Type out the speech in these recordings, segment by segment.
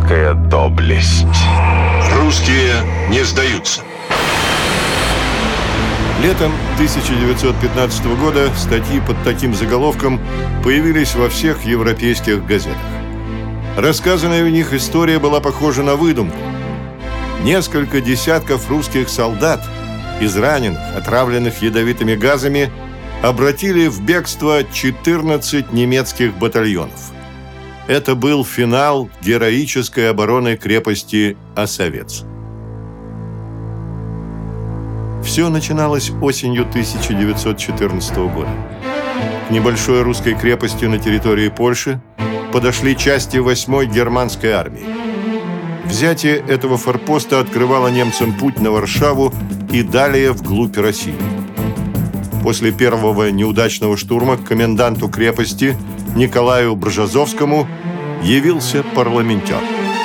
Русская доблесть. Русские не сдаются. Летом 1915 года статьи под таким заголовком появились во всех европейских газетах. Рассказанная в них история была похожа на выдумку. Несколько десятков русских солдат, израненных, отравленных ядовитыми газами, обратили в бегство 14 немецких батальонов. Это был финал героической обороны крепости Осовец. Все начиналось осенью 1914 года. К небольшой русской крепости на территории Польши подошли части 8-й германской армии. Взятие этого форпоста открывало немцам путь на Варшаву и далее вглубь России. После первого неудачного штурма к коменданту крепости Николаю Бржазовскому явился парламентер.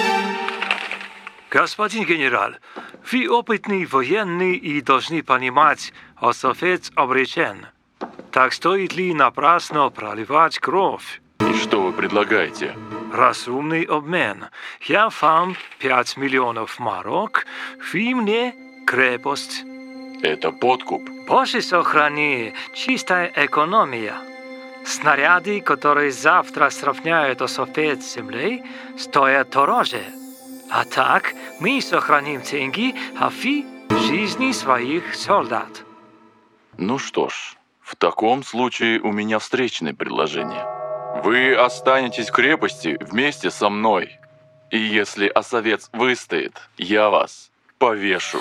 Господин генерал, вы опытный военный и должны понимать, Осовец обречен. Так стоит ли напрасно проливать кровь? И что вы предлагаете? Разумный обмен. Я вам 5 миллионов марок, вы мне крепость. Это подкуп. Боже сохрани, чистая экономия. Снаряды, которые завтра сравняют Осовец с землей, стоят дороже. А так мы сохраним деньги, а вы жизни своих солдат. Ну что ж, в таком случае у меня встречное предложение. Вы останетесь в крепости вместе со мной. И если Осовец выстоит, я вас повешу.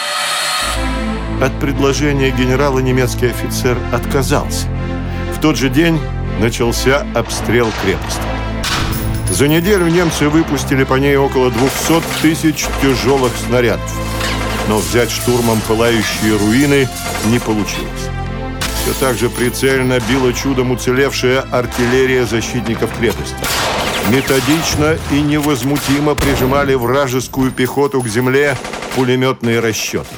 От предложения генерала немецкий офицер отказался. В тот же день начался обстрел крепости. За неделю немцы выпустили по ней около 200 тысяч тяжелых снарядов. Но взять штурмом пылающие руины не получилось. Все так же прицельно била чудом уцелевшая артиллерия защитников крепости. Методично и невозмутимо прижимали вражескую пехоту к земле пулеметные расчеты.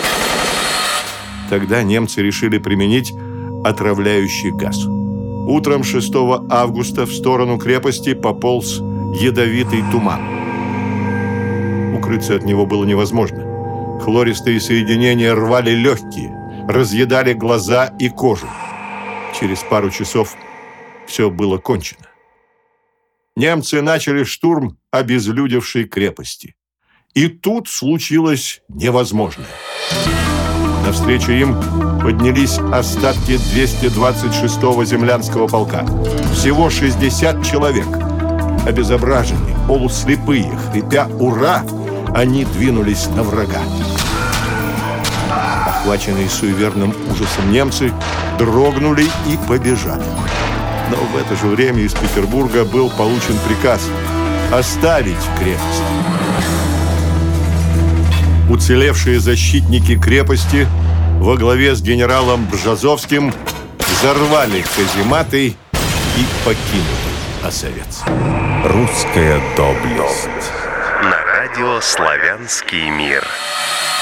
Тогда немцы решили применить отравляющий газ. Утром 6 августа в сторону крепости пополз ядовитый туман. Укрыться от него было невозможно. Хлористые соединения рвали легкие, разъедали глаза и кожу. Через пару часов все было кончено. Немцы начали штурм обезлюдевшей крепости. И тут случилось невозможное. Навстречу им поднялись остатки 226-го землянского полка. Всего 60 человек. Обезображенные, полуслепые, хрипя «Ура!», они двинулись на врага. Охваченные суеверным ужасом немцы дрогнули и побежали. Но в это же время из Петербурга был получен приказ оставить крепость. Уцелевшие защитники крепости во главе с генералом Бржазовским взорвали казематы и покинули Осовец. Русская доблесть. На радио «Славянский мир».